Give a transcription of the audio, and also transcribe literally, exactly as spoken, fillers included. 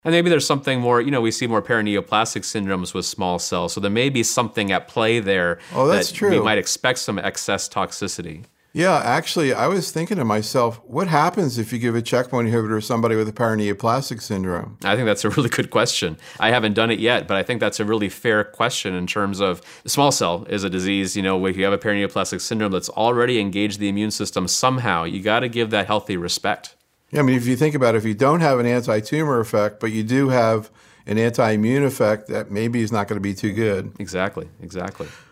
And maybe there's something more, you know, we see more paraneoplastic syndromes with small cells, so there may be something at play there oh, that's that true. we might expect some excess toxicity. Yeah, actually, I was thinking to myself, what happens if you give a checkpoint inhibitor to somebody with a paraneoplastic syndrome? I think that's a really good question. I haven't done it yet, but I think that's a really fair question in terms of small cell is a disease, you know, where you have a paraneoplastic syndrome that's already engaged the immune system somehow. You got to give that healthy respect. Yeah, I mean, if you think about it, if you don't have an anti-tumor effect, but you do have an anti-immune effect, that maybe is not going to be too good. Exactly, exactly.